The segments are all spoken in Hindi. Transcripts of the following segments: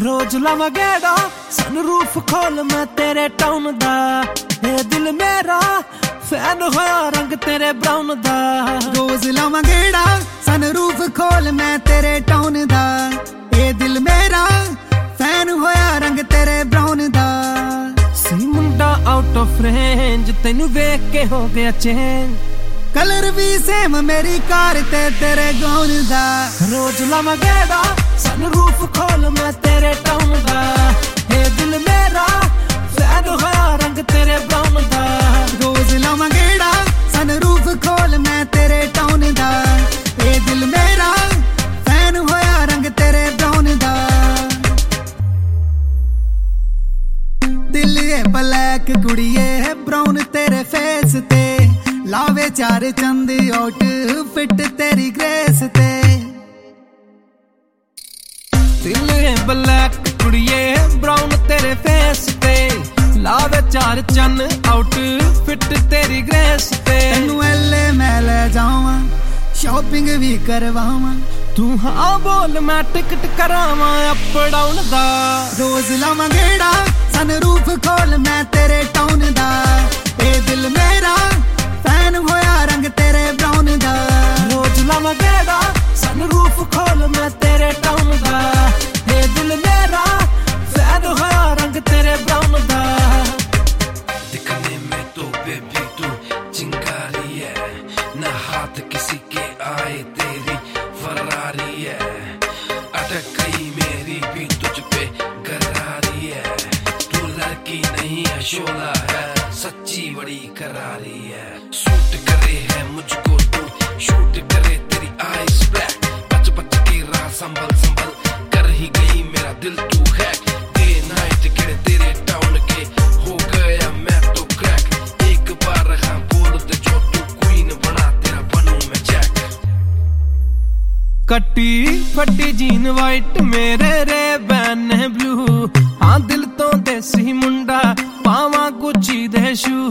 रोज लावा गेड़ा सनरूफ खोल मैं तेरे टाउन दा, ए दिल मेरा फैन होया रंग तेरे ब्राउन दा। रोज लावा गेड़ा सनरूफ खोल मैं तेरे टाउन दा, ए दिल मेरा फैन होया रंग तेरे ब्राउन दा। सी मुंडा आउट ऑफ रेंज तेनू वेख के हो गया चेंज, कलर भी सेम मेरी कार ते तेरे गाउन दा। रोज लावा गेड़ा सनरूफ खोल मैं तेरे टाउन दा, हे दिल मेरा फैन होया रंग तेरे ब्राउन दा। रोज लावा गेड़ा सनरूफ खोल मैं तेरे टाउन दा, हे दिल मेरा फैन होया रंग तेरे ब्राउन दा। दिल है ब्लैक कुड़िए है ब्राउन तेरे फेस ते, लावे चार चंद आउट फिट तेरी ग्रेस ते। दिल है ब्लैक कुड़िए ब्राउन तेरे फेस ते, लावे चार चन आउट फिट तेरी ग्रेस ते। तेनू एले मैं ले जावां शॉपिंग भी करवावां, तू हाँ बोल मैं टिकट करावां अप डाउन दा। रोज लावां गेड़ा सनरूफ खोल मैं तेरे टाउन दा, ए दिल मेरा फैन होया रंग तेरे ब्राउन दा। रोज लावां गेड़ा सनरूफ खोल मैं तेरे टाउन दा, ए दिल मेरा फैन होया रंग तेरे ब्राउन दा। दिखने में तो बेबी तू चिंगारी है, ना हाथ किसी के आए तेरी फरारी है। अटक गई मेरी भी तुझ पे गरारी है, तू लड़की नहीं है शोला है, सच्ची बड़ी करारी है। सूट करे है मुझको तू शूट करे तेरी आईज ब्लैक, बच बच के राह संभल संभल कर ही गई मेरा दिल तू है। डे नाइट के तेरे टाउन के हो गया मैं तो क्रैक, एक बार हाँ बोल दे जो तू क्वीन बना तेरा बनूं मैं जैक। कट्टी फटी जीन वाइट मेरे रे बैन ब्लू, हाँ दिल तो देसी मुंडा पावा गुची दे शू।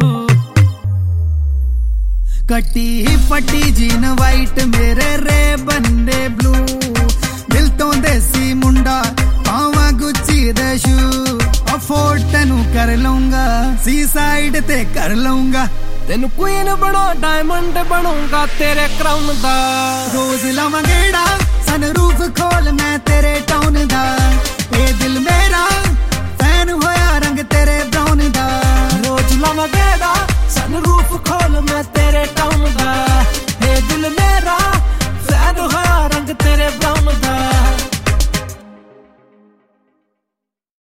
कट्टी फटी जीन वाइट मेरे रे बंदे ब्लू, दिल तो देसी मुंडा पावा गुची दे शू। अफोर्ड तेनू कर लूंगा सी साइड ते कर लूंगा, तेनू क्वीन बनो डायमंड बनूंगा तेरे क्राउन दा। रोज लावां गेड़ा सनरूफ खोल मैं तेरे टाउन दा, ए दिल मेरा फैन होया रंग तेरे ब्राउन दा। रोज लावां गेड़ा सनरूफ खोल मैं तेरे